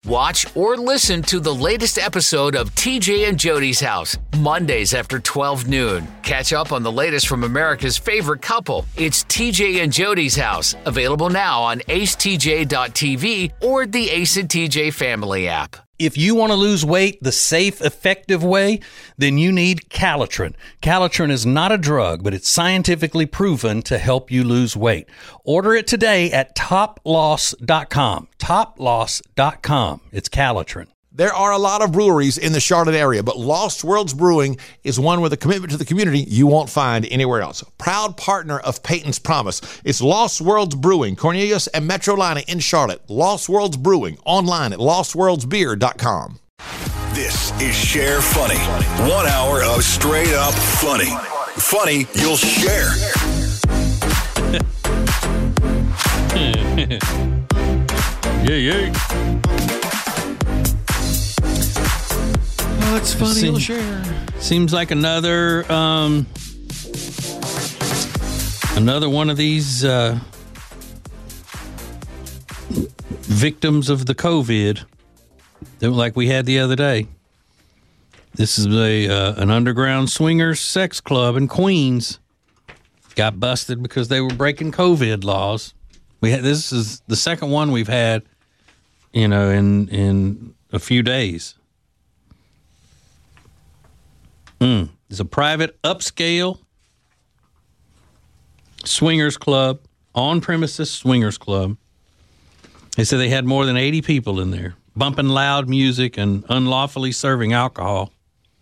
Watch or listen to the latest episode of TJ and Jody's House, Mondays after 12 noon. Catch up on the latest from America's favorite couple. It's TJ and Jody's House, available now on acetj.tv or the Ace and TJ family app. If you want to lose weight the safe, effective way, then you need Calitrin. Calitrin is not a drug, but it's scientifically proven to help you lose weight. Order it today at toploss.com. Toploss.com. It's Calitrin. There are a lot of breweries in the Charlotte area, but Lost Worlds Brewing is one with a commitment to the community you won't find anywhere else. Proud partner of Peyton's Promise. It's Lost Worlds Brewing, Cornelius and Metrolina in Charlotte. Lost Worlds Brewing, online at lostworldsbeer.com. This is Share Funny. 1 hour of straight up funny. Funny you'll share. Yeah. Oh, it's funny you'll share. Seems like another one of these victims of the COVID like we had the other day. This is an underground swingers sex club in Queens. Got busted because they were breaking COVID laws. This is the second one we've had, in a few days. It's a private upscale swingers club, on-premises swingers club. They said they had more than 80 people in there, bumping loud music and unlawfully serving alcohol.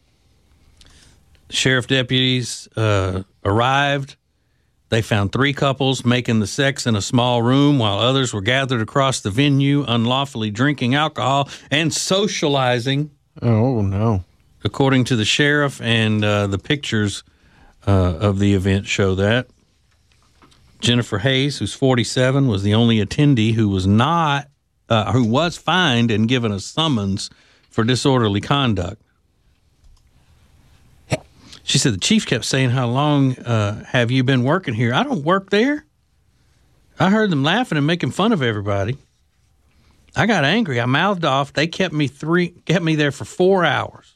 Sheriff deputies arrived. They found 3 couples making the sex in a small room while others were gathered across the venue, unlawfully drinking alcohol and socializing. Oh, no. According to the sheriff, and the pictures of the event show that. Jennifer Hayes, who's 47, was the only attendee who was fined and given a summons for disorderly conduct. She said the chief kept saying, "How long have you been working here?" I don't work there. I heard them laughing and making fun of everybody. I got angry. I mouthed off. They kept me there for 4 hours.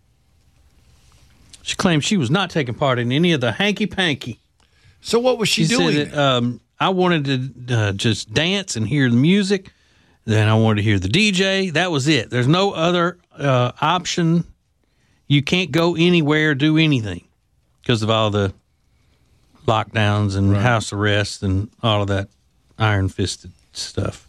She claimed she was not taking part in any of the hanky-panky. So what was she doing? Said that, I wanted to just dance and hear the music. Then I wanted to hear the DJ. That was it. There's no other option. You can't go anywhere, do anything because of all the lockdowns and house arrests and all of that iron-fisted stuff.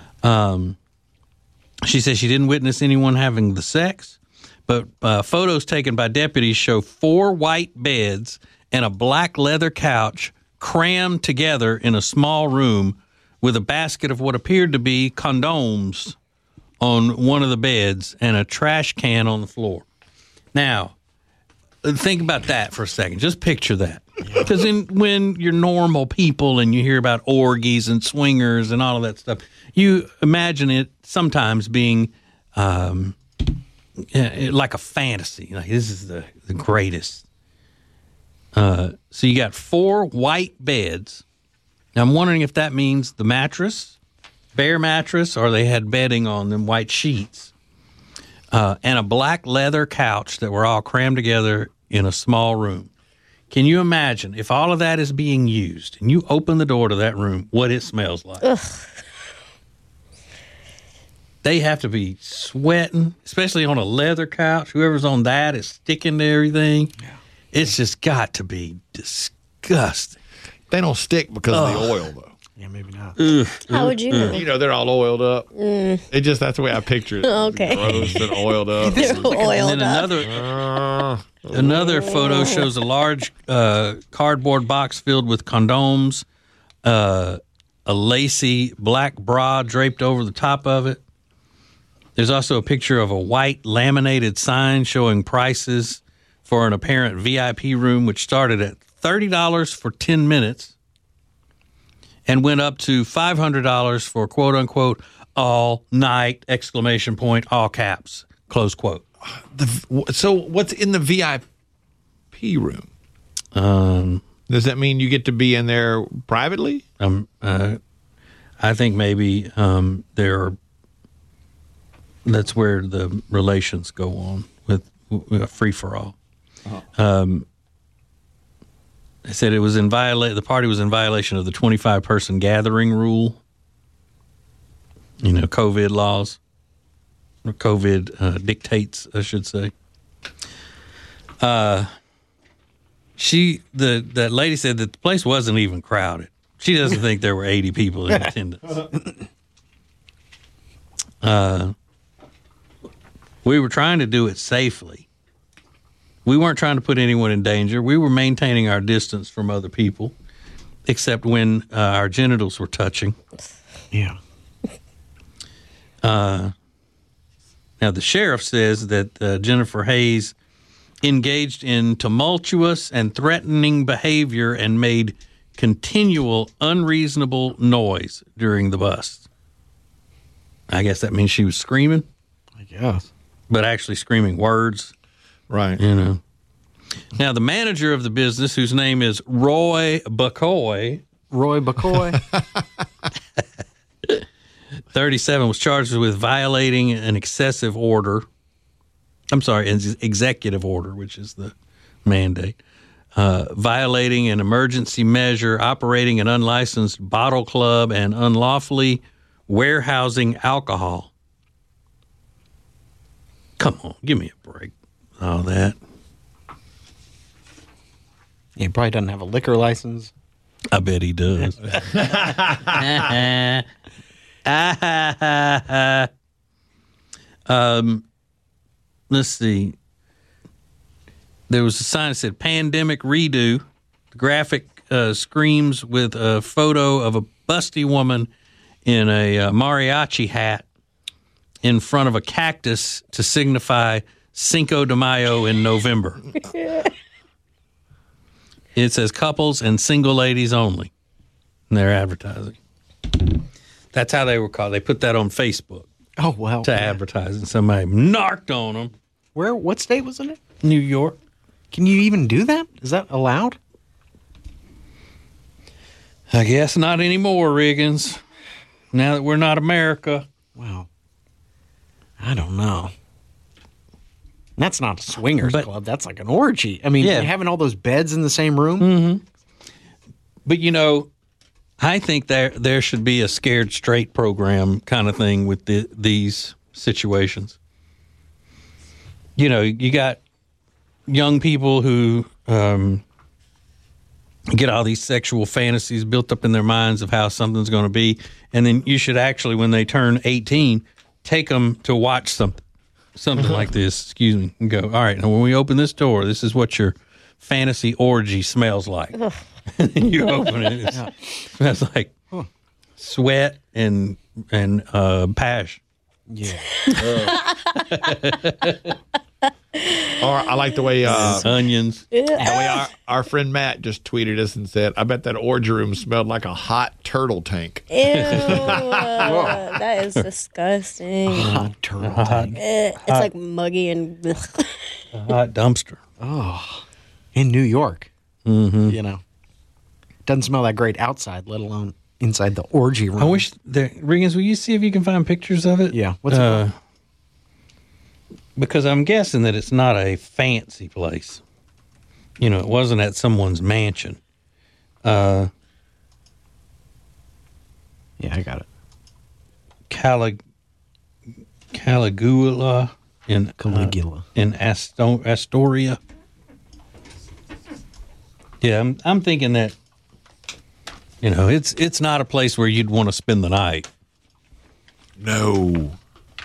She said she didn't witness anyone having the sex. But photos taken by deputies show 4 white beds and a black leather couch crammed together in a small room with a basket of what appeared to be condoms on one of the beds and a trash can on the floor. Now, think about that for a second. Just picture that. Because when you're normal people and you hear about orgies and swingers and all of that stuff, you imagine it sometimes being like a fantasy. Like, this is the greatest. So you got 4 white beds. Now, I'm wondering if that means the mattress, bare mattress, or they had bedding on them, white sheets, and a black leather couch that were all crammed together in a small room. Can you imagine if all of that is being used and you open the door to that room, what it smells like? Ugh. They have to be sweating, especially on a leather couch. Whoever's on that is sticking to everything. Yeah. It's just got to be disgusting. They don't stick because of the oil, though. Yeah, maybe not. How would you know? You know, they're all oiled up. It just, that's the way I picture it. Okay. Gross and oiled up. They're oiled up. Another photo shows a large cardboard box filled with condoms, a lacy black bra draped over the top of it. There's also a picture of a white laminated sign showing prices for an apparent VIP room, which started at $30 for 10 minutes and went up to $500 for quote unquote all night, exclamation point, all caps, close quote. So what's in the VIP room? Does that mean you get to be in there privately? I think maybe there are That's where the relations go on with free for all. They said it was the party was in violation of the 25-person gathering rule. COVID laws, or COVID dictates, I should say. That lady said that the place wasn't even crowded. She doesn't think there were 80 people in attendance. We were trying to do it safely. We weren't trying to put anyone in danger. We were maintaining our distance from other people, except when our genitals were touching. Yeah. Now, the sheriff says that Jennifer Hayes engaged in tumultuous and threatening behavior and made continual unreasonable noise during the bust. I guess that means she was screaming. I guess. But actually screaming words. Right. Now, the manager of the business, whose name is Roy Bacoy, 37, was charged with violating an excessive order. I'm sorry, an executive order, which is the mandate. Violating an emergency measure, operating an unlicensed bottle club, and unlawfully warehousing alcohol. Come on, give me a break. All that. He probably doesn't have a liquor license. I bet he does. Let's see. There was a sign that said "Pandemic Redo." The graphic screams with a photo of a busty woman in a mariachi hat in front of a cactus to signify Cinco de Mayo in November. It says couples and single ladies only in their advertising. That's how they were called. They put that on Facebook. Oh, wow. To advertise, and somebody narked on them. What state was in it? New York. Can you even do that? Is that allowed? I guess not anymore, Riggins. Now that we're not America. Wow. I don't know. That's not a swingers club. That's like an orgy. I mean, having all those beds in the same room. Mm-hmm. But, I think there should be a scared straight program kind of thing with these situations. You got young people who get all these sexual fantasies built up in their minds of how something's going to be. And then you should actually, when they turn 18, take them to watch something like this, and go, all right, now when we open this door, this is what your fantasy orgy smells like. And then you open it, it smells like sweat and pash. Yeah. Or I like the way onions. The way our friend Matt just tweeted us and said, "I bet that orgy room smelled like a hot turtle tank." Ew, that is disgusting. Hot turtle tank. It's like muggy and A hot dumpster. Oh, in New York. Mm-hmm. Doesn't smell that great outside, let alone inside the orgy room. I wish Riggins, will you see if you can find pictures of it? Yeah. What's it called? Because I'm guessing that it's not a fancy place. It wasn't at someone's mansion. Yeah, I got it. Caligula in Astoria. Yeah, I'm thinking that it's not a place where you'd want to spend the night. No.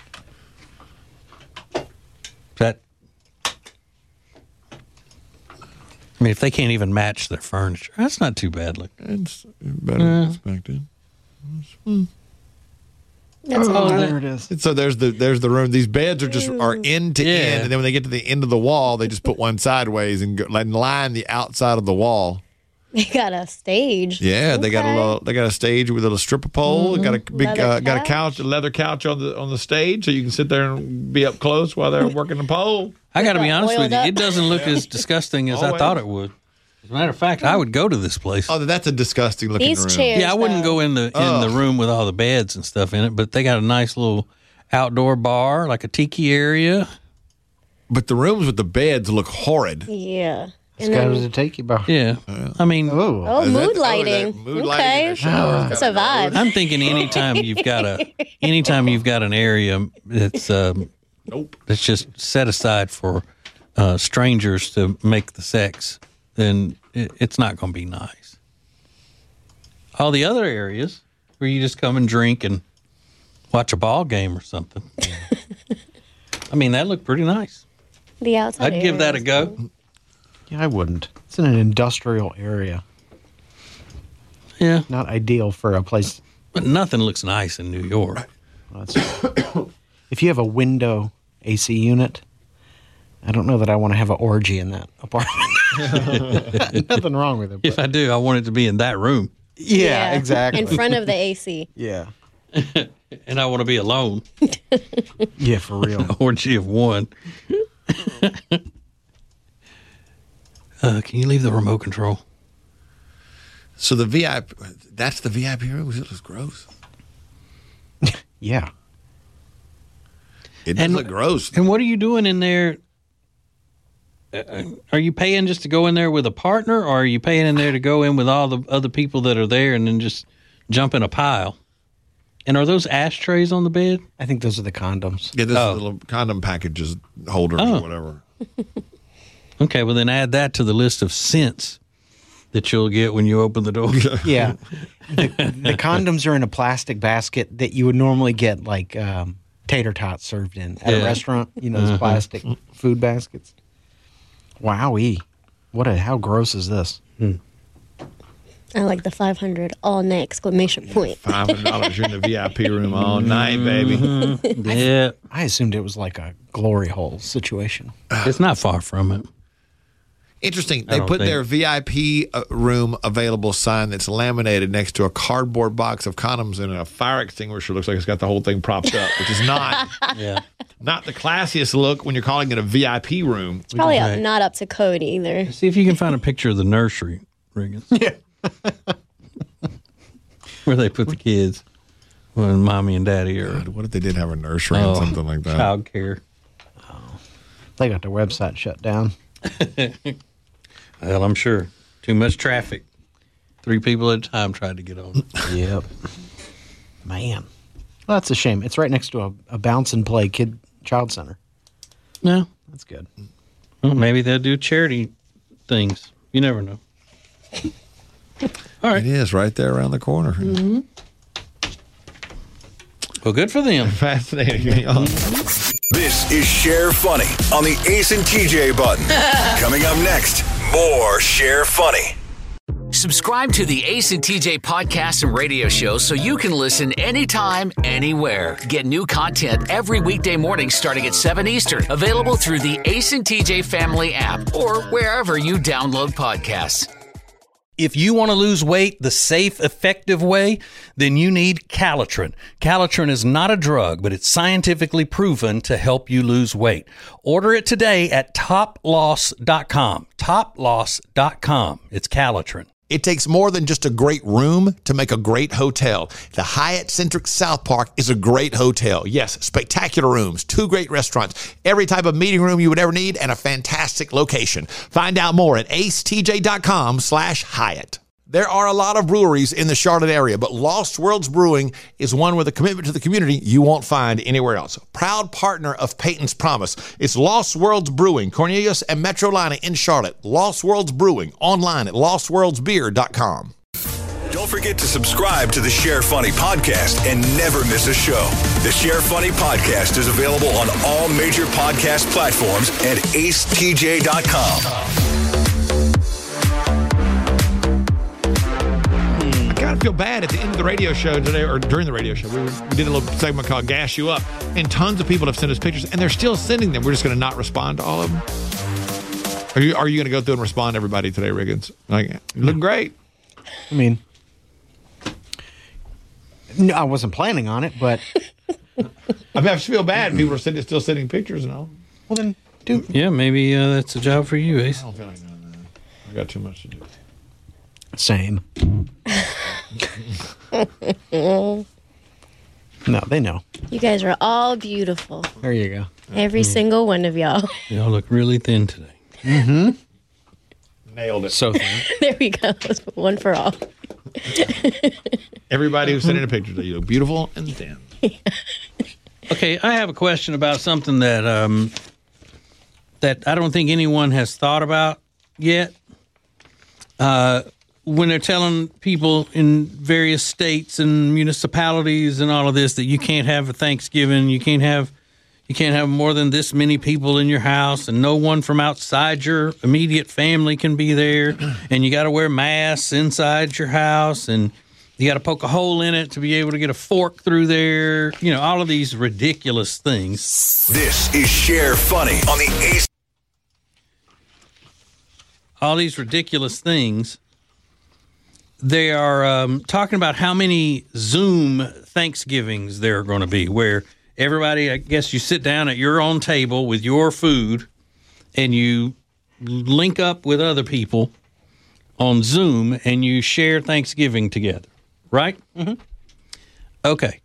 If they can't even match their furniture, that's not too bad looking. It's better than expected. That's all there it is. So there's the room. These beds are end to end, and then when they get to the end of the wall, they just put one sideways and line the outside of the wall. They got a stage. Yeah, they got a stage with a little stripper pole. Got a big got a couch, a leather couch on the stage, so you can sit there and be up close while they're working the pole. I got to be honest with you, it doesn't look as disgusting as I thought it would. As a matter of fact, I would go to this place. Oh, that's a disgusting looking room. These chairs. Yeah, I wouldn't go in the room with all the beds and stuff in it, but they got a nice little outdoor bar, like a tiki area. But the rooms with the beds look horrid. Yeah. It's got to take you by. Yeah. I mean, Oh, mood lighting. Okay. That's a vibe. I'm thinking anytime you've got an area that's that's just set aside for strangers to make the sex, then it's not going to be nice. All the other areas where you just come and drink and watch a ball game or something. I mean, that looked pretty nice. The outside. I'd give that a go. Yeah, I wouldn't. It's in an industrial area. Yeah. Not ideal for a place. But nothing looks nice in New York. Well, if you have a window AC unit, I don't know that I want to have an orgy in that apartment. Nothing wrong with it. If I do, I want it to be in that room. Yeah, exactly. In front of the AC. Yeah. And I want to be alone. Yeah, for real. An orgy of one. Can you leave the remote control? So the VIP, that's the VIP room? It looks gross. Yeah. It does look gross. And what are you doing in there? Are you paying just to go in there with a partner, or are you paying in there to go in with all the other people that are there and then just jump in a pile? And are those ashtrays on the bed? I think those are the condoms. Yeah, this is a little condom packages holders or whatever. Okay, well then add that to the list of scents that you'll get when you open the door. Yeah. The condoms are in a plastic basket that you would normally get like tater tots served in at a restaurant. You know, those plastic food baskets. Wowee. How gross is this? I like the 500 all night exclamation point. $500 you're in the VIP room all night, baby. Yeah. I assumed it was like a glory hole situation. It's not far from it. Interesting. They put their VIP room available sign that's laminated next to a cardboard box of condoms, and a fire extinguisher. Looks like it's got the whole thing propped up, which is not the classiest look when you're calling it a VIP room. It's probably not up to code either. See if you can find a picture of the nursery, Riggins. Yeah. Where they put the kids when mommy and daddy are. God, what if they did have a nursery or something like that? Child care. Oh. They got their website shut down. Well, I'm sure. Too much traffic. 3 people at a time tried to get on. Yep. Man. Well, that's a shame. It's right next to a bounce and play child center. No. That's good. Well, maybe they'll do charity things. You never know. All right. It is right there around the corner. Mm-hmm. Well, good for them. Fascinating. This is Share Funny on the Ace and TJ button. Coming up next, more Share Funny. Subscribe to the Ace and TJ podcast and radio show so you can listen anytime, anywhere. Get new content every weekday morning starting at 7 Eastern. Available through the Ace and TJ family app or wherever you download podcasts. If you want to lose weight the safe, effective way, then you need Calitrin. Calitrin is not a drug, but it's scientifically proven to help you lose weight. Order it today at toploss.com. Toploss.com. It's Calitrin. It takes more than just a great room to make a great hotel. The Hyatt Centric South Park is a great hotel. Yes, spectacular rooms, 2 great restaurants, every type of meeting room you would ever need, and a fantastic location. Find out more at acetj.com/Hyatt. There are a lot of breweries in the Charlotte area, but Lost Worlds Brewing is one with a commitment to the community you won't find anywhere else. Proud partner of Peyton's Promise. It's Lost Worlds Brewing, Cornelius and Metrolina in Charlotte. Lost Worlds Brewing, online at lostworldsbeer.com. Don't forget to subscribe to the Share Funny podcast and never miss a show. The Share Funny podcast is available on all major podcast platforms and acetj.com. I feel bad at the end of the radio show today, or during the radio show. We did a little segment called Gas You Up, and tons of people have sent us pictures, and they're still sending them. We're just going to not respond to all of them. Are you going to go through and respond to everybody today, Riggins? Like, you look great. I mean, no, I wasn't planning on it, but I just feel bad. People are still sending pictures and all. Well, then, do. Yeah, maybe that's a job for you, Ace. I don't feel like doing that. I got too much to do. Same. No, they know. You guys are all beautiful. There you go. Every single one of y'all. Y'all look really thin today. Nailed it. So thin. There we go. One for all. Everybody who's sending a picture that you look beautiful and thin. Okay, I have a question about something that that I don't think anyone has thought about yet. When they're telling people in various states and municipalities and all of this that you can't have a Thanksgiving, you can't have more than this many people in your house, and no one from outside your immediate family can be there, and you got to wear masks inside your house, and you got to poke a hole in it to be able to get a fork through there. You know, all of these ridiculous things. This is Share Funny on the Ace. All these ridiculous things. They are talking about how many Zoom Thanksgivings there are going to be, where everybody, I guess you sit down at your own table with your food and you link up with other people on Zoom and you share Thanksgiving together, right? Mm-hmm. Okay.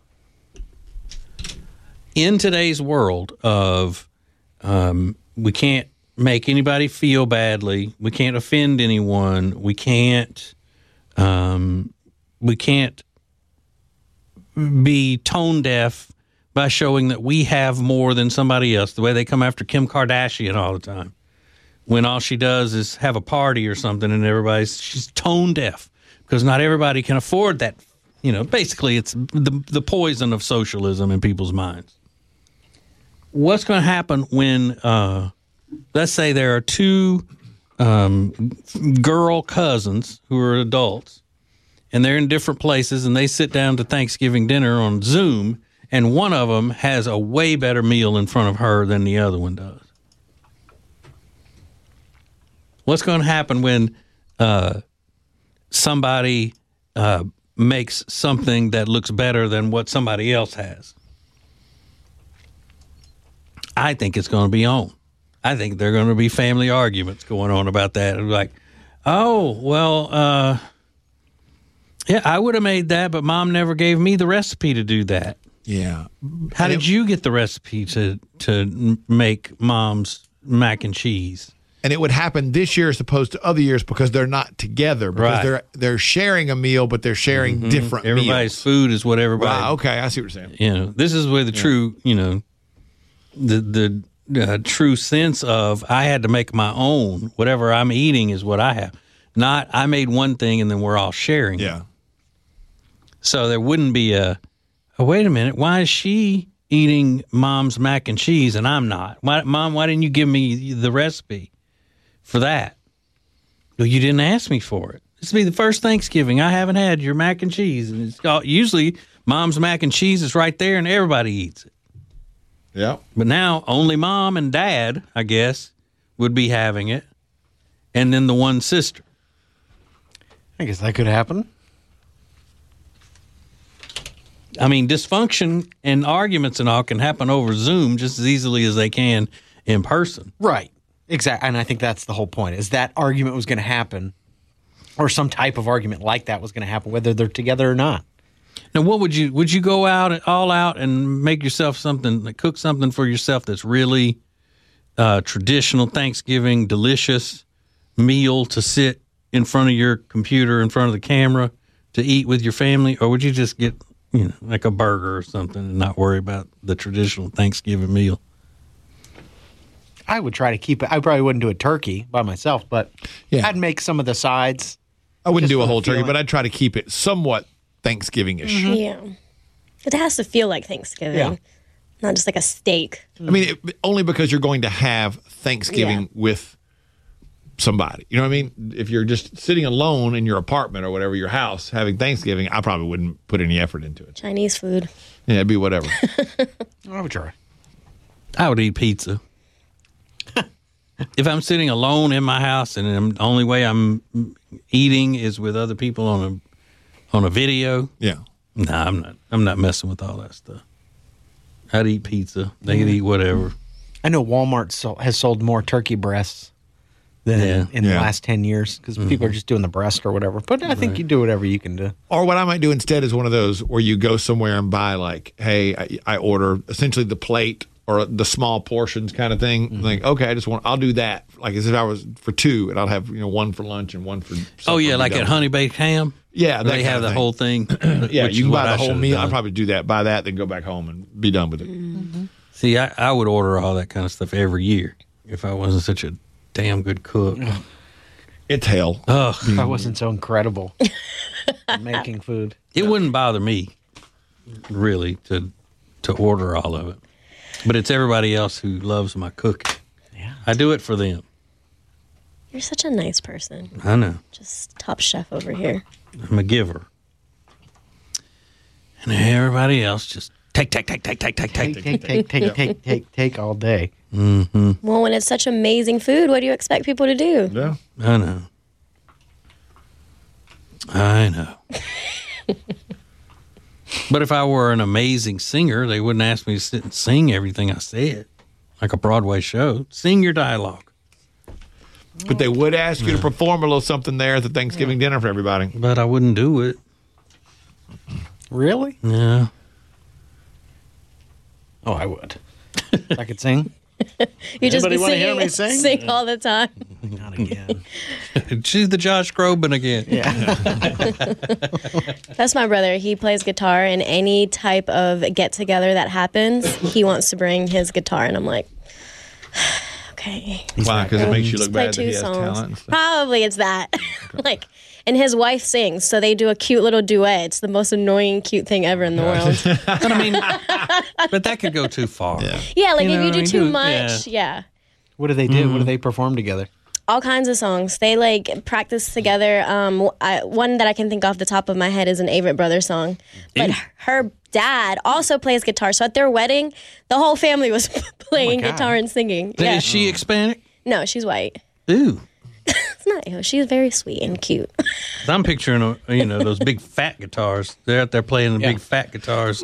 In today's world of we can't make anybody feel badly, we can't offend anyone, we can't be tone deaf by showing that we have more than somebody else, the way they come after Kim Kardashian all the time, when all she does is have a party or something and she's tone deaf because not everybody can afford that. You know, basically it's the poison of socialism in people's minds. What's going to happen when, let's say there are two girl cousins who are adults, and they're in different places, and they sit down to Thanksgiving dinner on Zoom, and one of them has a way better meal in front of her than the other one does. What's going to happen when somebody makes something that looks better than what somebody else has? I think it's going to be on. I think there are going to be family arguments going on about that. Like, oh, well, yeah, I would have made that, but Mom never gave me the recipe to do that. Yeah. How did you get the recipe to make Mom's mac and cheese? And it would happen this year as opposed to other years because they're not together. Because they're sharing a meal, but they're sharing different Everybody's meals. food is what everybody... Wow, okay, I see what you're saying. You know, this is where the true, you know, the true sense of I had to make my own. Whatever I'm eating is what I have. Not I made one thing and then we're all sharing. Yeah. So there wouldn't be oh, wait a minute, why is she eating Mom's mac and cheese and I'm not? Mom, why didn't you give me the recipe for that? Well, you didn't ask me for it. This will be the first Thanksgiving I haven't had your mac and cheese. And it's usually Mom's mac and cheese is right there and everybody eats it. Yeah. But now only Mom and Dad, I guess, would be having it. And then the one sister. I guess that could happen. I mean, dysfunction and arguments and all can happen over Zoom just as easily as they can in person. Right. Exactly. And I think that's the whole point, is that argument was going to happen, or some type of argument like that was going to happen, whether they're together or not. Now, what would you go all out and make yourself something, cook something for yourself that's really traditional Thanksgiving, delicious meal to sit in front of your computer, in front of the camera to eat with your family? Or would you just get, you know, like a burger or something and not worry about the traditional Thanksgiving meal? I would try to keep it. I probably wouldn't do a turkey by myself, but Yeah. I'd make some of the sides. I wouldn't Just do a for the whole turkey, feeling. but I'd try to keep it somewhat Thanksgiving-ish. Yeah. It has to feel like Thanksgiving, Yeah. not just like a steak. I mean, only because you're going to have Thanksgiving Yeah. with somebody. You know what I mean? If you're just sitting alone in your apartment or whatever, your house, having Thanksgiving, I probably wouldn't put any effort into it. Chinese food. Yeah, it'd be whatever. I would try. I would eat pizza. If I'm sitting alone in my house and the only way I'm eating is with other people on a video, Yeah. nah, I'm not messing with all that stuff. I'd eat pizza. They could eat whatever. I know Walmart has sold more turkey breasts than in the last 10 years because people are just doing the breast or whatever. But I think you do whatever you can do. Or what I might do instead is one of those where you go somewhere and buy like, hey, I order essentially the plate or the small portions kind of thing. Like, okay, I'll do that. Like as if I was for two, and I'll have one for lunch and one for supper. Oh yeah, like at Honey Baked Ham. Yeah, they have the whole thing. Yeah, you can buy the whole meal. I'd probably do that, buy that, then go back home and be done with it. See, I would order all that kind of stuff every year if I wasn't such a damn good cook. It's hell. Ugh. If I wasn't so incredible at making food. It wouldn't bother me, really, to order all of it. But it's everybody else who loves my cooking. Yeah. I do it for them. You're such a nice person. I know. Just top chef over here. I'm a giver. And everybody else just take all day. Mm-hmm. Well, when it's such amazing food, what do you expect people to do? Yeah. I know. But if I were an amazing singer, they wouldn't ask me to sit and sing everything I said, like a Broadway show. Sing your dialogue. But they would ask you to perform a little something there at the Thanksgiving dinner for everybody. But I wouldn't do it. Really? Yeah. Oh, I would. I could sing. You just be wanna hear singing, me sing? sing all the time. Not again. She's the Josh Groban again. Yeah. That's my brother. He plays guitar, and any type of get-together that happens, he wants to bring his guitar, and I'm like, okay. Why? Because it makes you look Just play bad that two he has songs. talent and stuff. Probably it's that. Like, and his wife sings, so they do a cute little duet. It's the most annoying, cute thing ever in the world. But I mean, but that could go too far. Yeah, like You if know, you do you too do- much, yeah. What do they do? What do they perform together? All kinds of songs. They like practice together. One that I can think off the top of my head is an Avett Brothers song. But her dad also plays guitar. So at their wedding, the whole family was playing God. guitar and singing. Yeah. Is she Hispanic? No, she's white. Ooh. It's not ew. She's very sweet and cute. I'm picturing, those big fat guitars. They're out there playing the big fat guitars.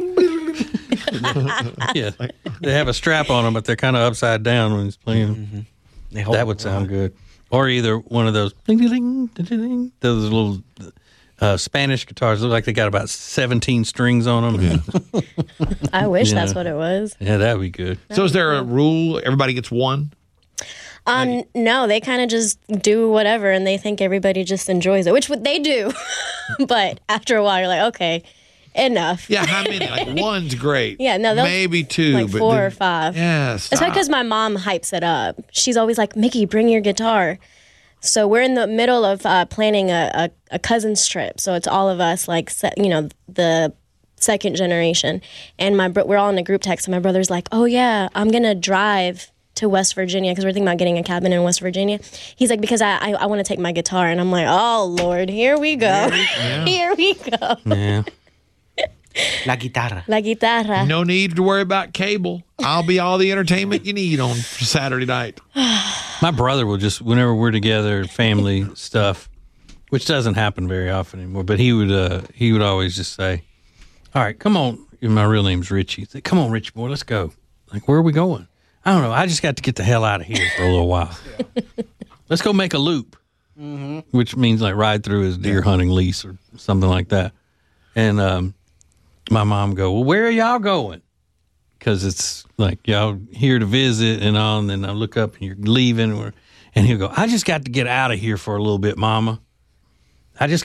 Yeah, they have a strap on them, but they're kind of upside down when he's playing. They hold That would sound good. Or either one of those ding-ding-ding, those little Spanish guitars. Look like they got about 17 strings on them. I wish Yeah. that's what it was. Yeah, that'd be good. So is there a rule? Everybody gets one? No, they kind of just do whatever, and they think everybody just enjoys it, which they do. But after a while, you're like, okay, enough. Yeah, how many? Like one's great. Yeah, no, they'll- maybe two, like but 4 then- or 5. Yeah, It's stop. because my mom hypes it up. She's always like, Mickey, bring your guitar. So we're in the middle of planning a cousin's trip. So it's all of us, like, the second generation. And we're all in a group text, and my brother's like, oh, yeah, I'm going to drive to West Virginia because we're thinking about getting a cabin in West Virginia. He's like, because I want to take my guitar. And I'm like, oh, Lord, here we go. Here we go. Yeah. La guitarra. La guitarra. No need to worry about cable. I'll be all the entertainment you need on Saturday night. My brother will just, whenever we're together, family stuff, which doesn't happen very often anymore, but he would always just say, all right, come on. My real name's Richie. He'd say, come on, Richie boy, let's go. Like, where are we going? I don't know. I just got to get the hell out of here for a little while. Let's go make a loop, which means like ride through his deer hunting lease or something like that. And my mom go, well, where are y'all going? Because it's like y'all here to visit and all, and then I look up and you're leaving. And he'll go, I just got to get out of here for a little bit, Mama. It's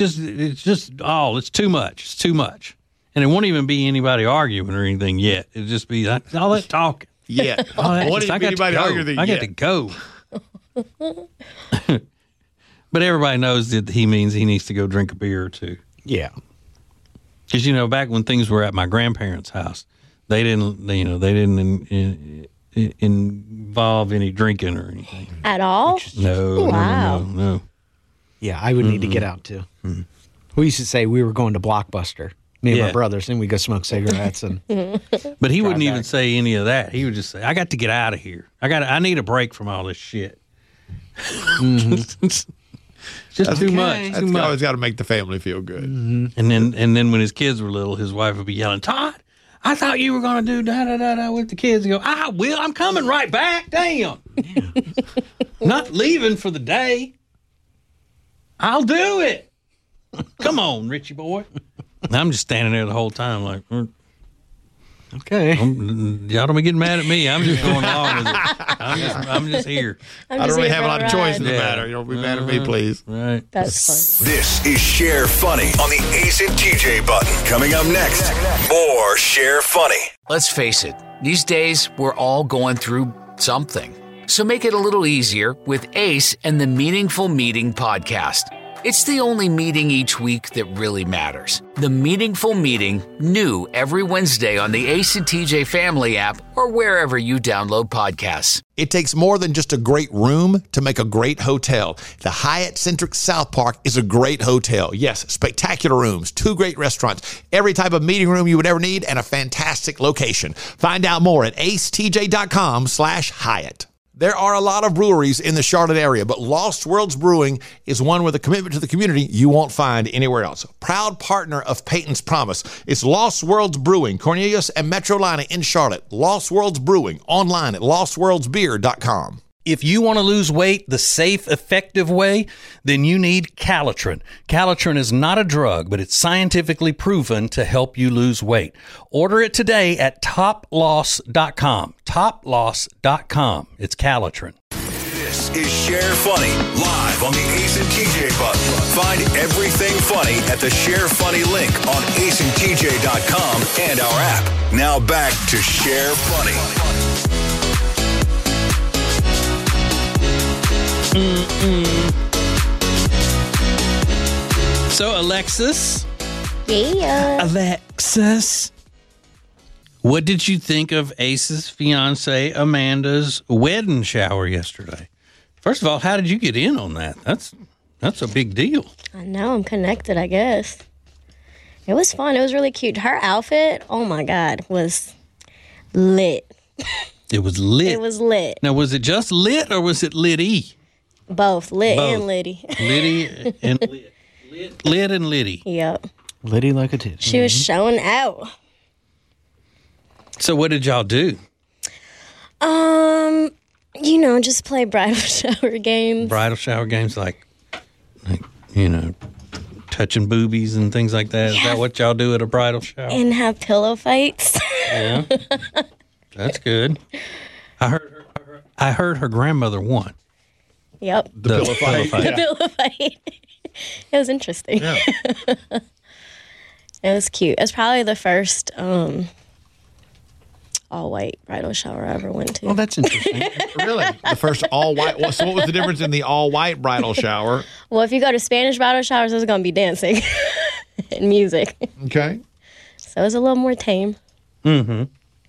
too much. It's too much. And it won't even be anybody arguing or anything yet. It'll just be all that talking. Yeah. I What got anybody argue that I got to go. But everybody knows that he means he needs to go drink a beer or two. Yeah. Because back when things were at my grandparents' house, they didn't involve any drinking or anything. At all? Wow. No. Yeah, I would need to get out too. We used to say we were going to Blockbuster, me and Yeah. my brothers, and we go smoke cigarettes and But he wouldn't even back. say any of that. He would just say, "I got to get out of here. I need a break from all this shit." It's just too much. That's Too much. always got to make the family feel good. And then when his kids were little, his wife would be yelling, "Todd, I thought you were going to do da-da-da-da with the kids. You go, I will. I'm coming right back. Damn. Yeah. Not leaving for the day. I'll do it. Come on, Richie boy. I'm just standing there the whole time like, okay. Y'all don't be getting mad at me. I'm just going along with it. I'm just here. I don't really have a lot of choice in the matter. You don't be mad at me, please. Right. That's fun. This is Share Funny on the Ace and TJ button. Coming up next, more Share Funny. Let's face it, these days we're all going through something. So make it a little easier with Ace and the Meaningful Meeting podcast. It's the only meeting each week that really matters. The Meaningful Meeting, new every Wednesday on the Ace and TJ Family app or wherever you download podcasts. It takes more than just a great room to make a great hotel. The Hyatt Centric South Park is a great hotel. Yes, spectacular rooms, 2 great restaurants, every type of meeting room you would ever need, and a fantastic location. Find out more at acetj.com/Hyatt. There are a lot of breweries in the Charlotte area, but Lost Worlds Brewing is one with a commitment to the community you won't find anywhere else. Proud partner of Peyton's Promise. It's Lost Worlds Brewing, Cornelius and Metrolina in Charlotte. Lost Worlds Brewing, online at lostworldsbeer.com. If you want to lose weight the safe, effective way, then you need Calitrin. Calitrin is not a drug, but it's scientifically proven to help you lose weight. Order it today at toploss.com. Toploss.com. It's Calitrin. This is Share Funny, live on the Ace and TJ button. Find everything funny at the Share Funny link on aceandtj.com and our app. Now back to Share Funny. So, Alexis. Yeah. Alexis. What did you think of Ace's fiance Amanda's wedding shower yesterday? First of all, how did you get in on that? That's a big deal. I know, I'm connected, I guess. It was fun. It was really cute. Her outfit, oh my God, was lit. It was lit. It was lit. Now, was it just lit or was it litty? Both lit Both. and litty. Litty and lit. Lit and litty. Yep. Litty like a tit. She was showing out. So what did y'all do? Just play bridal shower games. Bridal shower games like touching boobies and things like that. Is that what y'all do at a bridal shower? And have pillow fights. Yeah. That's good. I heard her grandmother won. Yep. The pillow fight. The pillow fight. It was interesting. Yeah. It was cute. It was probably the first all-white bridal shower I ever went to. Oh, that's interesting. Really? The first all-white. Well, so what was the difference in the all-white bridal shower? Well, if you go to Spanish bridal showers, there's going to be dancing and music. Okay. So it was a little more tame. Mm-hmm.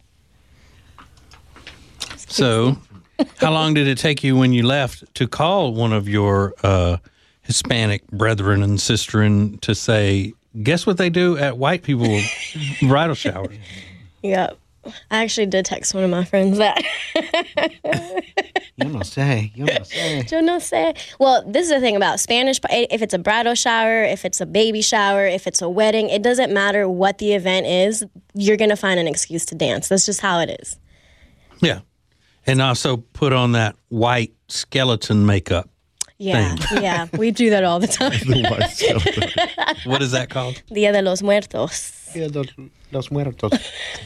So, how long did it take you when you left to call one of your Hispanic brethren and sisterin to say, guess what they do at white people bridal showers? Yep. I actually did text one of my friends that. You don't say. Yo no sé. Well, this is the thing about Spanish. If it's a bridal shower, if it's a baby shower, if it's a wedding, it doesn't matter what the event is. You're going to find an excuse to dance. That's just how it is. Yeah. And also put on that white skeleton makeup. Yeah, yeah. We do that all the time. The white skeleton. What is that called? Dia de los Muertos. Dia de los Muertos.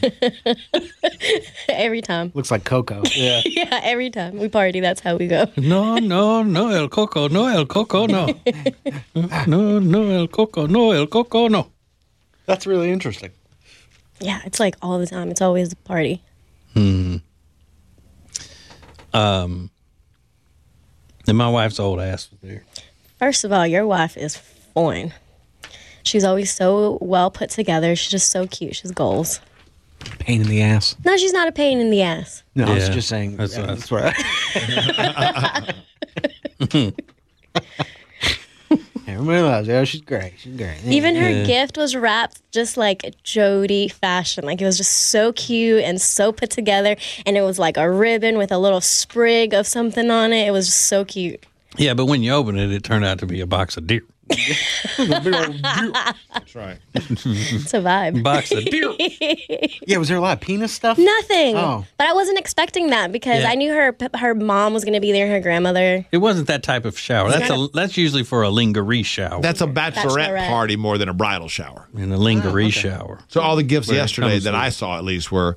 Every time. Looks like Coco. Yeah. Yeah, every time we party, that's how we go. No, el coco, no, el coco, no. No, el coco, no, el coco, no. That's really interesting. Yeah, it's like all the time. It's always a party. And my wife's old ass was there. First of all, your wife is fine. She's always so well put together. She's just so cute. She's goals. Pain in the ass. No, she's not a pain in the ass. No, I was Yeah, just saying. that's right. Everybody loves her. She's great. She's great. Even her gift was wrapped just like Jody fashion. Like, it was just so cute and so put together. And it was like a ribbon with a little sprig of something on it. It was just so cute. Yeah, but when you open it, it turned out to be a box of deer. That's right. It's a vibe. Box of deer. Yeah, was there a lot of penis stuff? Nothing. Oh. But I wasn't expecting that because Yeah. I knew her mom was going to be there, her grandmother. It wasn't that type of shower. That's usually for a lingerie shower. That's a bachelorette Bachelorette. party more than a bridal shower. in a lingerie shower. So all the gifts Where it yesterday comes that with- I saw at least were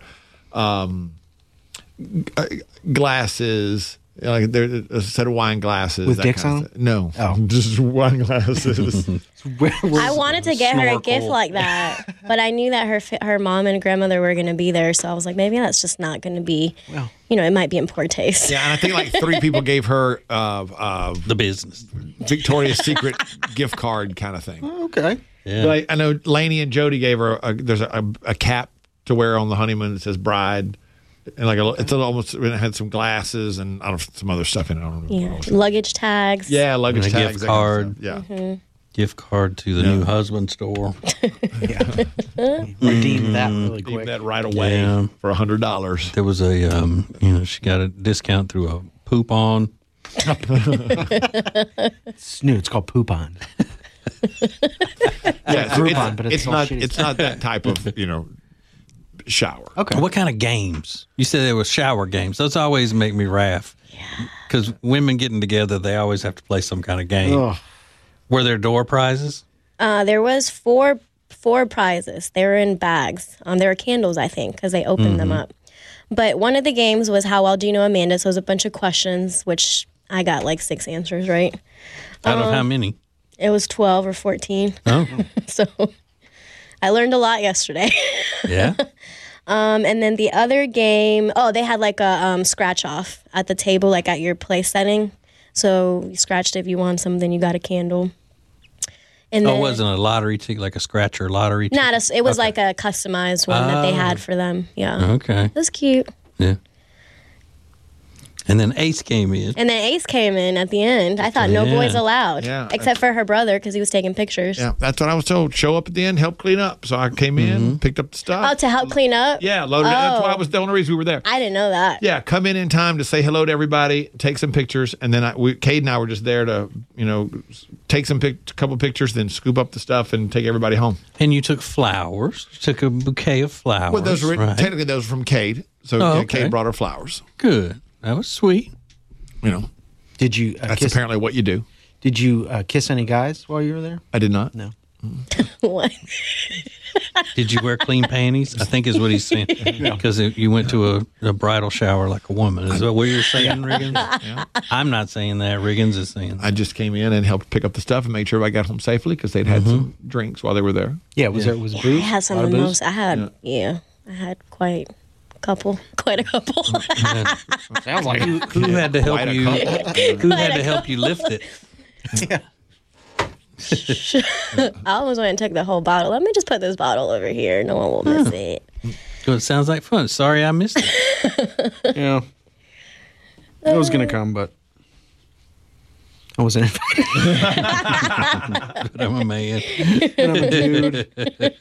glasses. Like there's a set of wine glasses With that dicks kind of on stuff. No, Oh. just wine glasses. I wanted to get her a gift Snorkel. like that, but I knew that her mom and grandmother were going to be there, so I was like, maybe that's just not going to be. Well. It might be in poor taste. Yeah, and I think like 3 people gave her The business. Victoria's Secret gift card kind of thing. Okay. Yeah. Like, I know Lainey and Jody gave her there's a cap to wear on the honeymoon that says bride, and like it's almost it had some glasses and I don't know, some other stuff in it. I don't know. Yeah, What else. luggage tags. Yeah, luggage And a tags, gift that kind of card. stuff. Yeah. Gift card to the new husband store. Redeem that really Leave quick. that right away Yeah. for $100. There was a, she got a discount through a poop on. It's new. It's called Poupon. Yeah, Groupon, but it's all not shitty it's not that type of shower. Okay. What kind of games? You said there was shower games. Those always make me laugh. Because women getting together, they always have to play some kind of game. Ugh. Were there door prizes? There was four prizes. They were in bags. There were candles, I think, because they opened them up. But one of the games was how well do you know Amanda? So it was a bunch of questions, which I got like 6 answers right. Out of how many? It was 12 or 14. Oh, So I learned a lot yesterday. yeah. And then the other game, they had like a scratch off at the table, like at your place setting. So you scratched if you won something, you got a candle. And Oh, then, it wasn't a lottery ticket, like a scratcher lottery ticket? not it was like a customized one that they had for them. Yeah. Okay. It was cute. Yeah. And then Ace came in. And then Ace came in at the end. I thought no Yeah. boys allowed, Yeah. except for her brother because he was taking pictures. Yeah, that's what I was told. Show up at the end, help clean up. So I came in, picked up the stuff. Oh, to help clean up? Yeah, loaded it. That's why Oh. I was the only reason we were there. I didn't know that. Yeah, come in time to say hello to everybody, take some pictures, and then Cade and I were just there to, take some couple pictures, then scoop up the stuff and take everybody home. And you took flowers. You took a bouquet of flowers. Well, those were right? technically those were from Cade, so Oh, okay. Cade brought her flowers. Good. That was sweet. Did you That's kiss? apparently what you do. Did you kiss any guys while you were there? I did not. No. What? Did you wear clean panties? I think is what he's saying. Because you went to a bridal shower like a woman. Is that what you're saying, Riggins? Yeah. I'm not saying that. Riggins is saying that. I just came in and helped pick up the stuff and made sure I got home safely because they'd had some drinks while they were there. Yeah. Was there was I booze? had some A lot of the booze? most. I had quite a couple. Sounds like you. Who had to help Quite a you? couple. Who had to help you lift it? I almost went and took the whole bottle. Let me just put this bottle over here. No one will miss it. Well, it sounds like fun. Sorry I missed it. Yeah. I was gonna come, but I wasn't invited. But I'm a man. I'm a dude.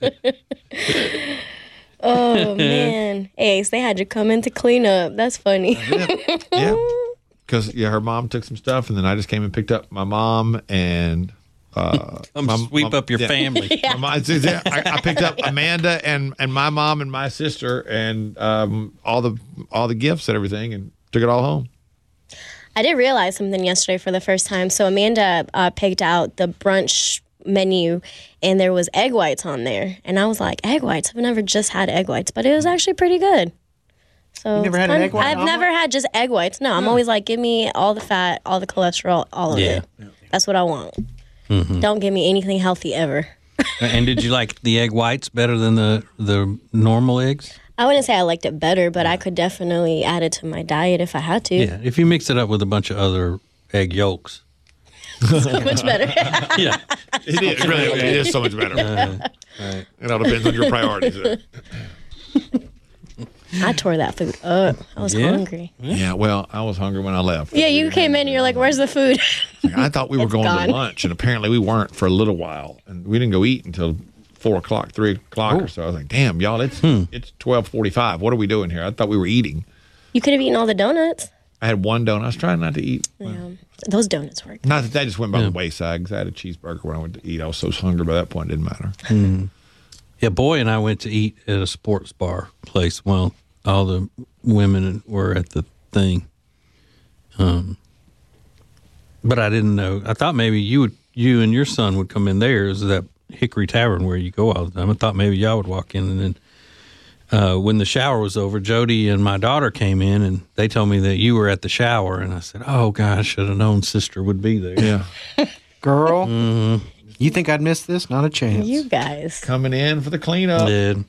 Oh man, Ace, they had you come in to clean up. That's funny. Yeah. Because her mom took some stuff, and then I just came and picked up my mom and Sweep up your family. My mom, I picked up Amanda and my mom and my sister and all the gifts and everything, and took it all home. I did realize something yesterday for the first time. So Amanda picked out the brunch menu, and there was egg whites on there, and I was like, egg whites? I've never just had egg whites, but it was actually pretty good. So You never had an egg white I've omelet? never had just egg whites. No, I'm always like, give me all the fat, all the cholesterol, all of it. That's what I want. Don't give me anything healthy ever. And did you like the egg whites better than the normal eggs? I wouldn't say I liked it better, but I could definitely add it to my diet if I had to. Yeah, if you mix it up with a bunch of other egg yolks. Much better. Yeah. It is really, it is so much better. Right. It all depends on your priorities. I tore that food up. I was Yeah? hungry. Yeah, well, I was hungry when I left. Yeah, you came in and you're like, where's the food? I thought we were It's going gone. to lunch, and apparently we weren't for a little while, and we didn't go eat until 4 o'clock, 3 o'clock or so. I was like, "Damn, y'all, it's 12:45. What are we doing here?" I thought we were eating. You could have eaten all the donuts. I had one donut. I was trying not to eat. Yeah. Those donuts work. Not that just went by the wayside because I had a cheeseburger when I went to eat. I was so hungry by that point, it didn't matter. Yeah, Boy and I went to eat at a sports bar place. Well, all the women were at the thing. But I didn't know. I thought maybe you and your son would come in there. It was that Hickory Tavern where you go all the time. I thought maybe y'all would walk in. And then when the shower was over, Jody and my daughter came in, and they told me that you were at the shower. And I said, oh, God, I should have known sister would be there. Yeah. Girl, you think I'd miss this? Not a chance. You guys. Coming in for the cleanup. Did.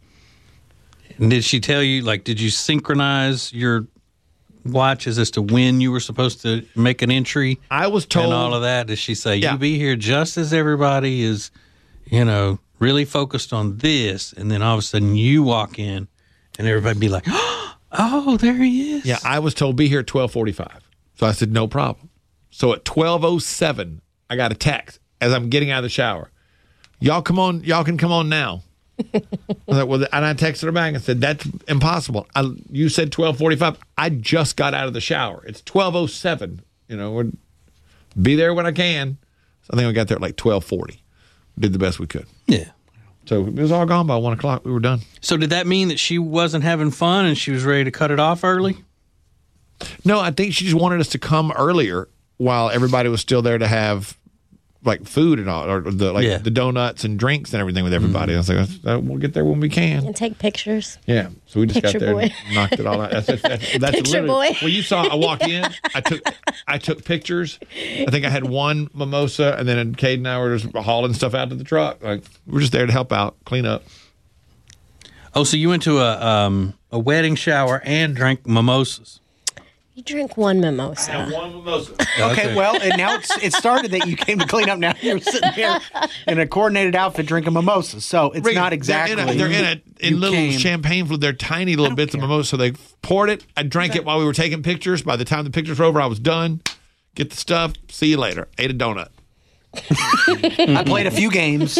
And did she tell you, like, did you synchronize your watches as to when you were supposed to make an entry? I was told. And all of that? Did she say, Yeah. you be here just as everybody is, you know, really focused on this, and then all of a sudden you walk in and everybody be like, oh, there he is. Yeah, I was told be here at 12:45. So I said, no problem. So at 12:07, I got a text as I'm getting out of the shower. Y'all come on, y'all can come on now. I was like, well, and I texted her back and said, that's impossible. You said 12:45. I just got out of the shower. It's 12:07. You know, we'll be there when I can. So I think we got there at like 12:40. Did the best we could. Yeah. So it was all gone by 1 o'clock. We were done. So did that mean that she wasn't having fun and she was ready to cut it off early? No, I think she just wanted us to come earlier while everybody was still there to have like food and all, or the donuts and drinks and everything with everybody. I was like, we'll get there when we can. And take pictures. Yeah, so we just Picture got there boy. and knocked it all out. That's Picture boy. Well, you saw. I walked in. I took pictures. I think I had one mimosa, and then Cade and I were just hauling stuff out to the truck. Like we're just there to help out, clean up. Oh, so you went to a wedding shower and drank mimosas. You drink one mimosa. One mimosa. Okay, well, and now it started that you came to clean up. Now you're sitting here in a coordinated outfit drinking mimosas. So it's not exactly. They're in little champagne flute. They're tiny little bits of mimosa. So they poured it. I drank it while we were taking pictures. By the time the pictures were over, I was done. Get the stuff. See you later. Ate a donut. I played a few games. No,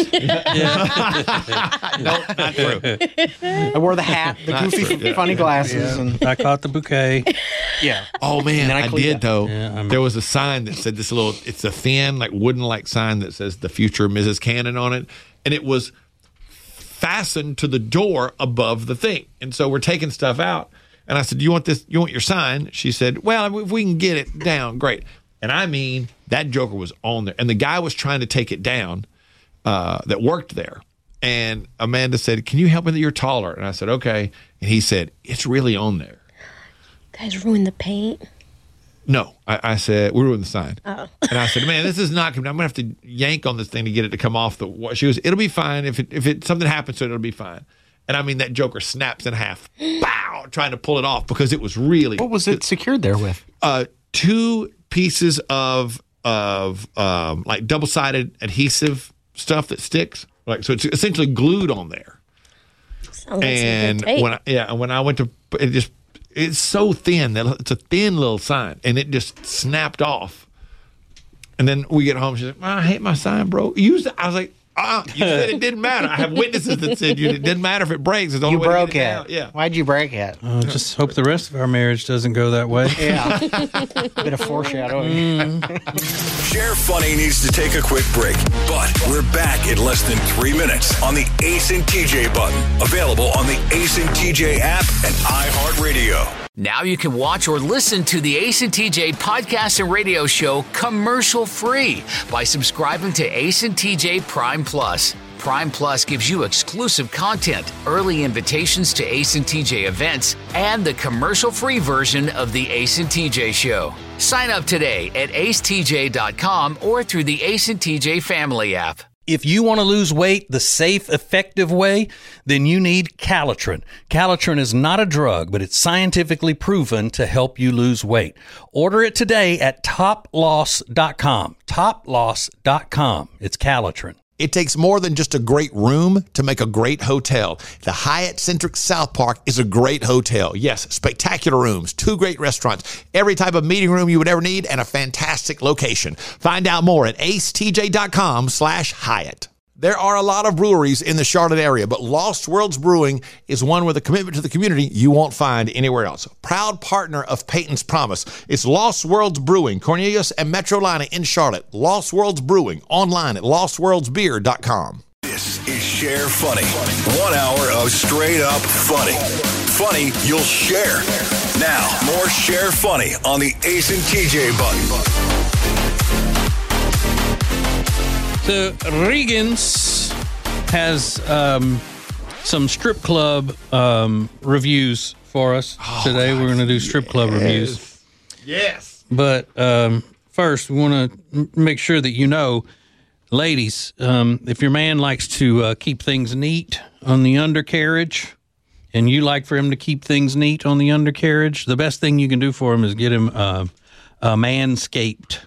not true. I wore the hat, the goofy, funny glasses, and I caught the bouquet. yeah. Oh man, then I I cleaned did up. though. Yeah, there was a sign that said this little. It's a thin, like wooden-like sign that says "The Future Mrs. Cannon" on it, and it was fastened to the door above the thing. And so we're taking stuff out, and I said, "Do you want this? You want your sign?" She said, "Well, if we can get it down, great." And I mean, that joker was on there, and the guy was trying to take it down that worked there. And Amanda said, "Can you help me? That you're taller." And I said, "Okay." And he said, "It's really on there." Guys ruined the paint. No, I said, we were in the sign. Oh. And I said, man, this is not coming. I'm going to have to yank on this thing to get it to come off the. She goes, it'll be fine. If something happens to it, it'll be fine. And I mean, that joker snaps in half, bow, trying to pull it off because it was really. What was it secured there with? 2 pieces of like double-sided adhesive stuff that sticks. Like, so it's essentially glued on there. Sounds like And some good tape. when I went to, it's so thin that it's a thin little sign, and it just snapped off. And then we get home, she's like, I hate my sign, bro. I was like, you said it didn't matter. I have witnesses that said it didn't matter if it breaks. It's the only You way broke to get it it. down. Yeah. Why'd you break it? Just hope the rest of our marriage doesn't go that way. Yeah. Bit of foreshadowing. Share Funny needs to take a quick break, but we're back in less than 3 minutes on the Ace and TJ button. Available on the Ace and TJ app and iHeartRadio. Now you can watch or listen to the Ace and TJ podcast and radio show commercial-free by subscribing to Ace and TJ Prime Plus. Prime Plus gives you exclusive content, early invitations to Ace and TJ events, and the commercial-free version of the Ace and TJ show. Sign up today at acetj.com or through the Ace and TJ family app. If you want to lose weight the safe, effective way, then you need Calitrin. Calitrin is not a drug, but it's scientifically proven to help you lose weight. Order it today at toploss.com. Toploss.com. It's Calitrin. It takes more than just a great room to make a great hotel. The Hyatt Centric South Park is a great hotel. Yes, spectacular rooms, 2 great restaurants, every type of meeting room you would ever need, and a fantastic location. Find out more at acetj.com/Hyatt. There are a lot of breweries in the Charlotte area, but Lost Worlds Brewing is one with a commitment to the community you won't find anywhere else. Proud partner of Peyton's Promise. It's Lost Worlds Brewing, Cornelius and Metrolina in Charlotte. Lost Worlds Brewing, online at lostworldsbeer.com. This is Share Funny. 1 hour of straight up funny. Funny you'll share. Now, more Share Funny on the Ace and TJ button. So Regan's has some strip club reviews for us today. We're going to do strip club reviews. Yes. But first, we want to make sure that you know, ladies, if your man likes to keep things neat on the undercarriage, and you like for him to keep things neat on the undercarriage, the best thing you can do for him is get him a Manscaped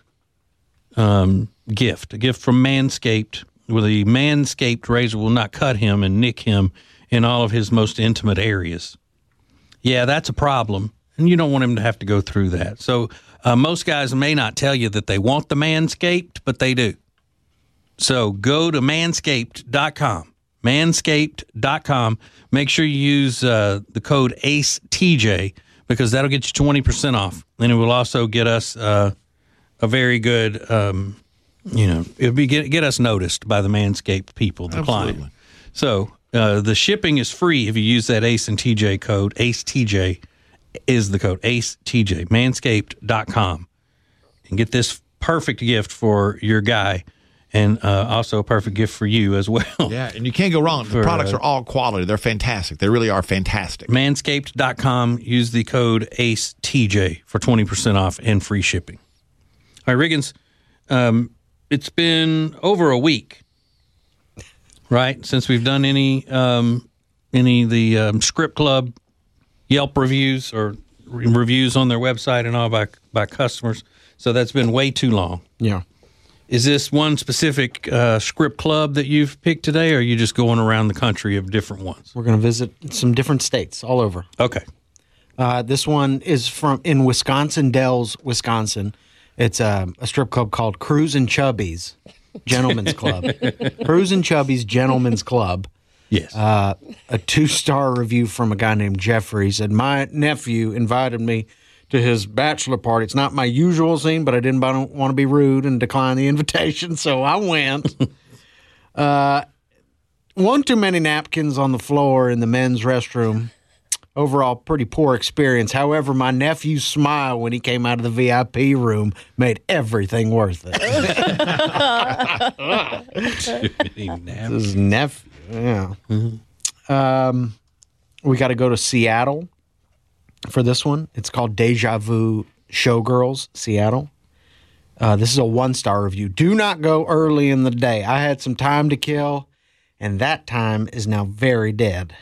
gift. A gift from Manscaped, where the Manscaped razor will not cut him and nick him in all of his most intimate areas. Yeah, that's a problem, and you don't want him to have to go through that. So most guys may not tell you that they want the Manscaped, but they do. So go to manscaped.com. Manscaped.com. Make sure you use the code ACETJ, because that'll get you 20% off. And it will also get us a very good, it'll be get us noticed by the Manscaped people, the client. So the shipping is free if you use that Ace and TJ code. ACETJ is the code. ACETJ. Manscaped.com. And get this perfect gift for your guy. And also a perfect gift for you as well. Yeah, and you can't go wrong. The products are all quality. They're fantastic. They really are fantastic. Manscaped.com. Use the code ACETJ for 20% off and free shipping. All right, Riggins, it's been over a week, right, since we've done any of the Script Club Yelp reviews or reviews on their website and all by customers. So that's been way too long. Yeah. Is this one specific Script Club that you've picked today, or are you just going around the country of different ones? We're going to visit some different states all over. Okay. This one is in Wisconsin Dells, Wisconsin. It's a strip club called Cruisin' Chubby's Gentlemen's Club. Cruisin' Chubby's Gentlemen's Club. Yes. A 2-star review from a guy named Jeffrey. Said, my nephew invited me to his bachelor party. It's not my usual scene, but I didn't want to be rude and decline the invitation, so I went. One too many napkins on the floor in the men's restroom. Overall, pretty poor experience. However, my nephew's smile when he came out of the VIP room made everything worth it. His nephew, yeah. Mm-hmm. We got to go to Seattle for this one. It's called Deja Vu Showgirls, Seattle. This is a 1-star review. Do not go early in the day. I had some time to kill, and that time is now very dead.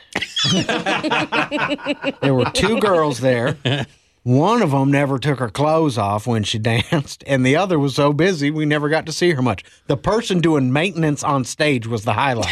There were 2 girls there. One of them never took her clothes off when she danced, and the other was so busy we never got to see her much. The person doing maintenance on stage was the highlight.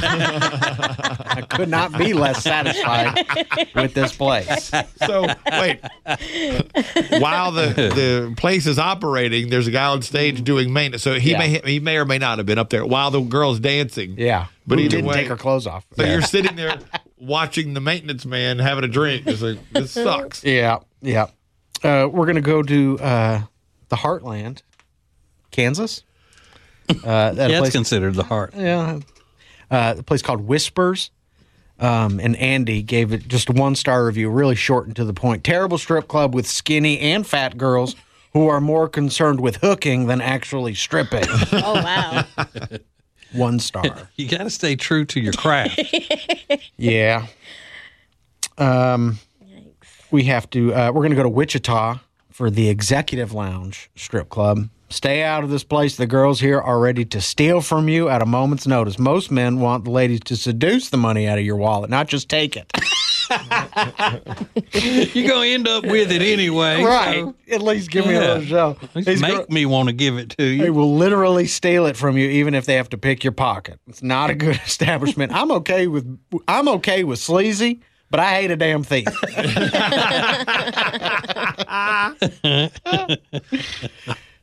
I could not be less satisfied with this place. So, wait. While the place is operating, there's a guy on stage doing maintenance. So he may or may not have been up there while the girl's dancing. Yeah. But he either didn't way, take her clothes off. So you're sitting there watching the maintenance man having a drink. It's like, this sucks. Yeah. Yeah. We're going to go to the Heartland, Kansas. It's considered the heart. Yeah. A place called Whispers. And Andy gave it just a 1-star review, really short and to the point. Terrible strip club with skinny and fat girls who are more concerned with hooking than actually stripping. Oh, wow. 1 star. You got to stay true to your craft. Yeah. We have to, we're going to go to Wichita for the Executive Lounge Strip Club. Stay out of this place. The girls here are ready to steal from you at a moment's notice. Most men want the ladies to seduce the money out of your wallet, not just take it. You're going to end up with it anyway. Right. So. At least give me a little show. Make me want to give it to you. They will literally steal it from you, even if they have to pick your pocket. It's not a good establishment. I'm okay with sleazy, but I hate a damn thief.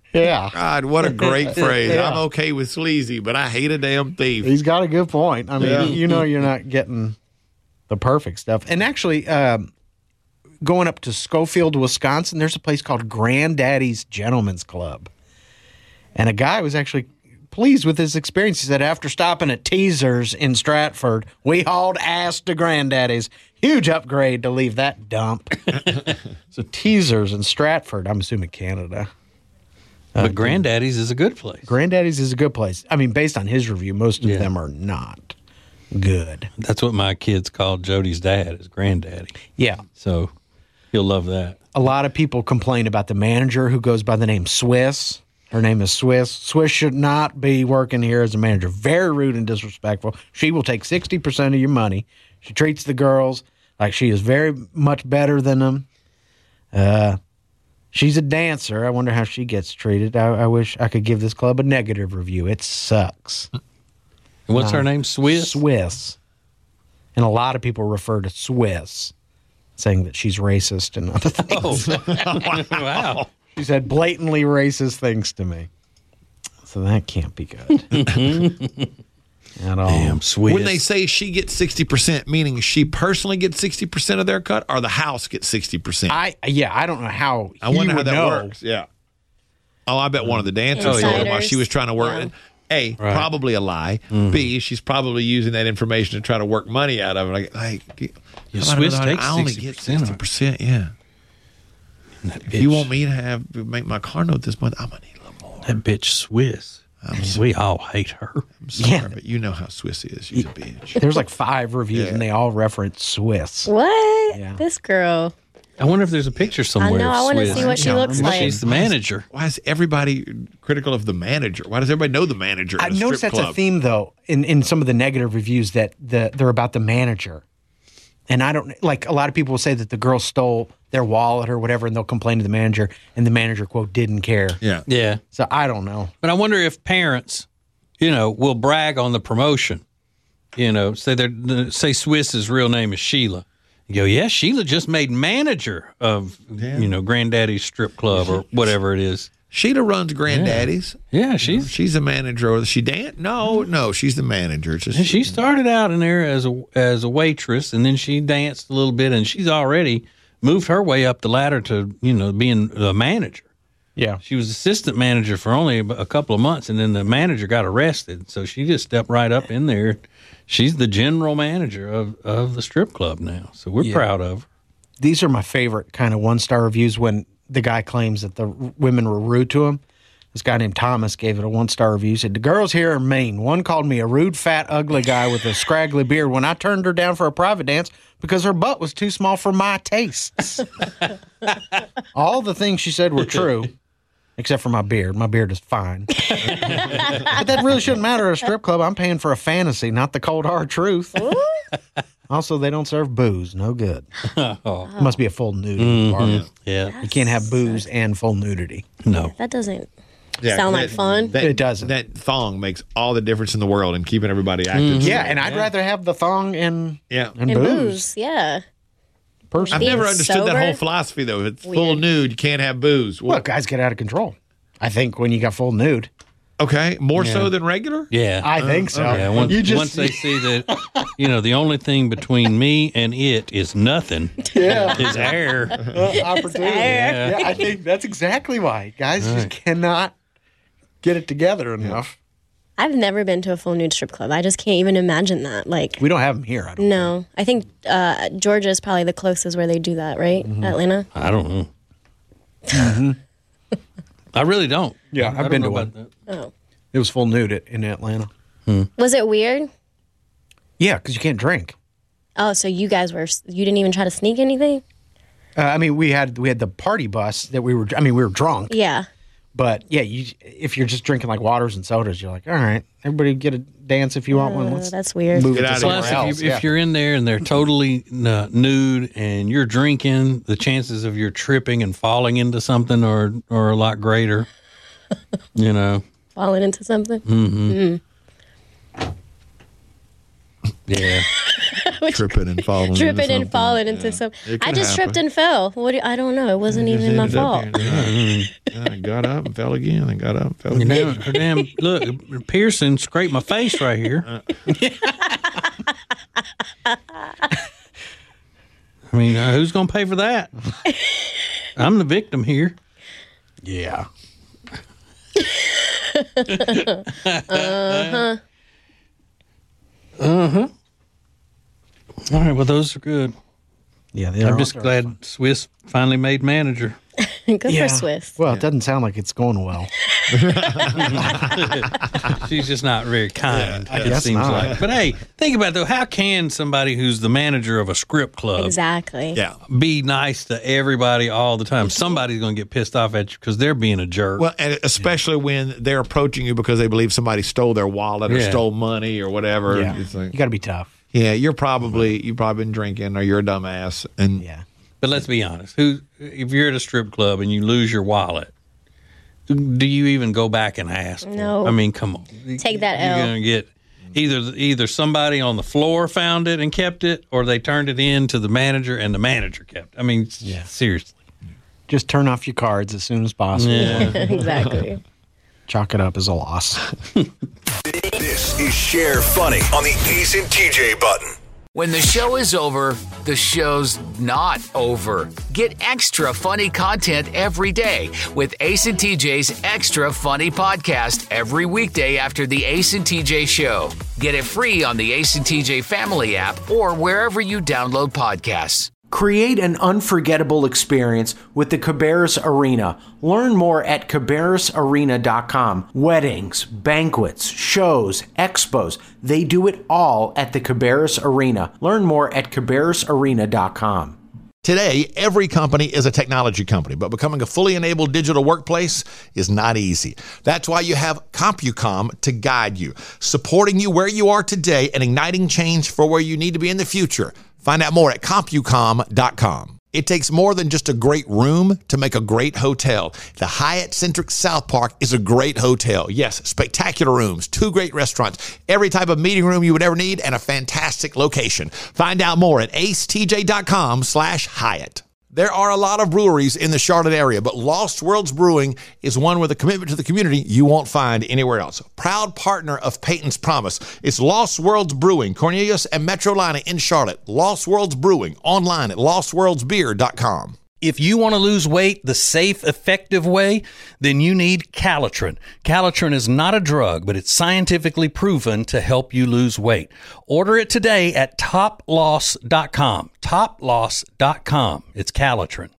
Yeah. God, what a great phrase. Yeah. I'm okay with sleazy, but I hate a damn thief. He's got a good point. I mean, Yeah. you know you're not getting the perfect stuff. And actually, going up to Schofield, Wisconsin, there's a place called Granddaddy's Gentlemen's Club. And a guy was actually pleased with his experience. He said, after stopping at Teasers in Stratford, we hauled ass to Granddaddy's. Huge upgrade to leave that dump. So Teasers in Stratford, I'm assuming Canada. But Granddaddy's is a good place. Granddaddy's is a good place. I mean, based on his review, most of them are not good. That's what my kids called Jody's dad, is Granddaddy. Yeah. So you'll love that. A lot of people complain about the manager who goes by the name Swiss. Her name is Swiss. Swiss should not be working here as a manager. Very rude and disrespectful. She will take 60% of your money. She treats the girls like she is very much better than them. She's a dancer. I wonder how she gets treated. I wish I could give this club a negative review. It sucks. And what's her name? Swiss? Swiss. And a lot of people refer to Swiss, saying that she's racist and other things. Wow. She said blatantly racist things to me. So that can't be good. At all. Damn, Swiss. When they say she gets 60%, meaning she personally gets 60% of their cut, or the house gets 60%? I don't know how I wonder he how would that know. works. Yeah. Oh, I bet one of the dancers told her while she was trying to work. A, probably a lie. B, she's probably using that information to try to work money out of it. Yeah, Swiss takes I only get 60%. Yeah. If you want me to make my car note this month, I'm going to need a little more. That bitch Swiss. We all hate her. I'm sorry, but you know how Swiss is. She's a bitch. There's like 5 reviews and they all reference Swiss. What? Yeah. This girl. I wonder if there's a picture somewhere. I know. I of want to Swiss. see what she looks like. She's the manager. Why is everybody critical of the manager? Why does everybody know the manager? I noticed that's a theme, though, in some of the negative reviews that they're about the manager. And I don't, like, a lot of people will say that the girl stole their wallet or whatever, and they'll complain to the manager, and the manager, quote, didn't care. Yeah. Yeah. So I don't know. But I wonder if parents, will brag on the promotion. Say Swiss's real name is Sheila. You go, yeah, Sheila just made manager of, Granddaddy's strip club or whatever it is. Sheila runs Granddaddy's. Yeah, she's a manager. Or she dance? No, she's the manager. It's just, she started out in there as a waitress, and then she danced a little bit, and she's already moved her way up the ladder to being a manager. Yeah, she was assistant manager for only a couple of months, and then the manager got arrested, so she just stepped right up in there. She's the general manager of the strip club now, so we're proud of her. These are my favorite kind of 1-star reviews when the guy claims that the women were rude to him. This guy named Thomas gave it a 1-star review. He said, the girls here are mean. One called me a rude, fat, ugly guy with a scraggly beard when I turned her down for a private dance because her butt was too small for my tastes. All the things she said were true, except for my beard. My beard is fine. But that really shouldn't matter at a strip club. I'm paying for a fantasy, not the cold, hard truth. Also, they don't serve booze. No good. It must be a full nudity bar. Yeah. You can't have booze and full nudity. No. That doesn't sound like fun. It doesn't. That thong makes all the difference in the world in keeping everybody active. Yeah, and I'd rather have the thong and And booze. booze, yeah. Personally. I've Being never understood that sober? whole philosophy, though. If it's full Weird. nude, you can't have booze. Well, guys get out of control. I think when you got full nude. Okay, more so than regular? Yeah. I think so. Yeah, once they see that, the only thing between me and it is nothing. Yeah. Is air. Opportunity. air. Yeah, I think that's exactly why. Guys just cannot get it together enough. I've never been to a full nude strip club. I just can't even imagine that. Like, We don't have them here. I don't no. I think Georgia is probably the closest where they do that, right? Atlanta? I don't know. I really don't. Yeah, I I've don't been know to about one. that. Oh. It was full nude in Atlanta. Was it weird? Yeah, because you can't drink. Oh, so you guys you didn't even try to sneak anything? We had the party bus that we were drunk. Yeah. But yeah, if you're just drinking like waters and sodas, you're like, all right, everybody get a dance if you want one. Let's That's weird. move it Get to out of somewhere Plus, else. if you're in there and they're totally nude and you're drinking, the chances of you tripping and falling into something are a lot greater. Falling into something? Yeah. tripping and falling. Into some. I just tripped and fell. I don't know. It wasn't even my fault. I got up and fell again. And got up and fell again. Damn, look, Pearson scraped my face right here. I mean, who's going to pay for that? I'm the victim here. Yeah. All right, well, those are good. Yeah, I'm just glad Swiss finally made manager. Good for Swiss. Well, it doesn't sound like it's going well. She's just not very kind, I it guess seems not. like. But hey, think about it, though. How can somebody who's the manager of a strip club Exactly. be nice to everybody all the time? Somebody's going to get pissed off at you because they're being a jerk. Well, and especially when they're approaching you because they believe somebody stole their wallet or stole money or whatever. Yeah. It's like, You got to be tough. yeah, you've probably been drinking or you're a dumbass. And Yeah. But let's be honest. If you're at a strip club and you lose your wallet, do you even go back and ask? No. I mean, come on. Take that You're L. going to get either somebody on the floor found it and kept it, or they turned it in to the manager and the manager kept it. I mean, seriously. Just turn off your cards as soon as possible. Yeah. Exactly. Chalk it up as a loss. This is Share Funny on the Ace and TJ button. When the show is over, the show's not over. Get extra funny content every day with Ace and TJ's Extra Funny Podcast every weekday after the Ace and TJ Show. Get it free on the Ace and TJ Family app or wherever you download podcasts. Create an unforgettable experience with the Cabarrus Arena. Learn more at cabarrusarena.com. Weddings, banquets, shows, expos, they do it all at the Cabarrus Arena. Learn more at cabarrusarena.com. Today, every company is a technology company, but becoming a fully enabled digital workplace is not easy. That's why you have CompuCom to guide you, supporting you where you are today and igniting change for where you need to be in the future. Find out more at CompuCom.com. It takes more than just a great room to make a great hotel. The Hyatt Centric South Park is a great hotel. Yes, spectacular rooms, 2 great restaurants, every type of meeting room you would ever need, and a fantastic location. Find out more at acetj.com/Hyatt. There are a lot of breweries in the Charlotte area, but Lost Worlds Brewing is one with a commitment to the community you won't find anywhere else. Proud partner of Peyton's Promise. It's Lost Worlds Brewing, Cornelius and Metrolina in Charlotte. Lost Worlds Brewing, online at lostworldsbeer.com. If you want to lose weight the safe, effective way, then you need Calitrin. Calitrin is not a drug, but it's scientifically proven to help you lose weight. Order it today at toploss.com. Toploss.com. It's Calitrin.